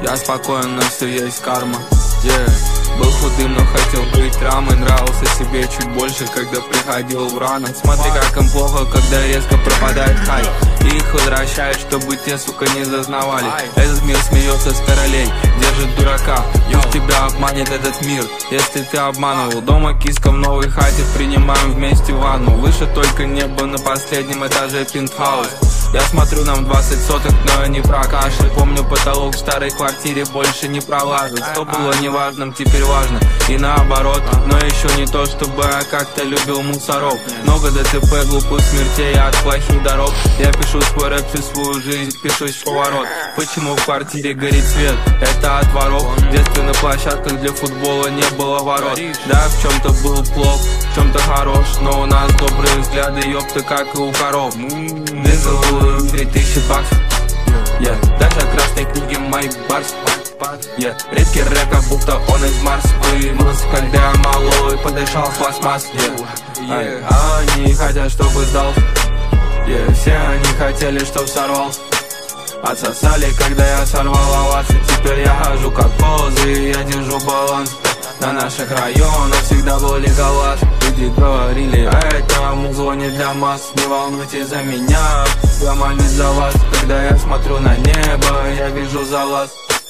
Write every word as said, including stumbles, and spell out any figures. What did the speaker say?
Я спокоен, но все есть карма. Yeah. Был худым, но хотел быть рамой. Нравился себе чуть больше, когда приходил в рано. Смотри, как им плохо, когда резко пропадает хай. И их возвращают, чтобы те, сука, не зазнавали. Этот мир смеется с королей, держит дурака. Пусть тебя обманет этот мир, если ты обманывал. Дома киска в новой хате, принимаем вместе ванну. Выше только небо на последнем этаже пентхаус. Я смотрю, нам двадцать соток, но не прокашляй. Помню, потолок в старой квартире больше не пролазит. Что было неважным, теперь важно, и наоборот. Но еще не то, чтобы я как-то любил мусоров. Много ДТП, глупых смертей от плохих дорог. Я пишу свой рэп всю свою жизнь, пишусь в поворот. Почему в квартире горит свет? Это от воров. В детстве на площадках для футбола не было ворот. Да, в чем-то был плох, в чем-то хорош, но у нас добрые взгляды, ёпта, как и у коров. Дизелую три тысячи баксов, yeah. Даже красной книги мои барс, yeah. Редкий рэп, как будто он из Марса. Вымылся, когда я малой, подышал с пластмасс, yeah. Yeah. А они хотят, чтобы сдался, yeah. Все они хотели, чтоб сорвался. Отсосали, когда я сорвал овации. Теперь я хожу как позы, я держу баланс. На наших районах всегда были галаш. Люди говорили, а это музло не для масс. Не волнуйтесь за меня, я молюсь за вас. Когда я смотрю на небо, я вижу за вас.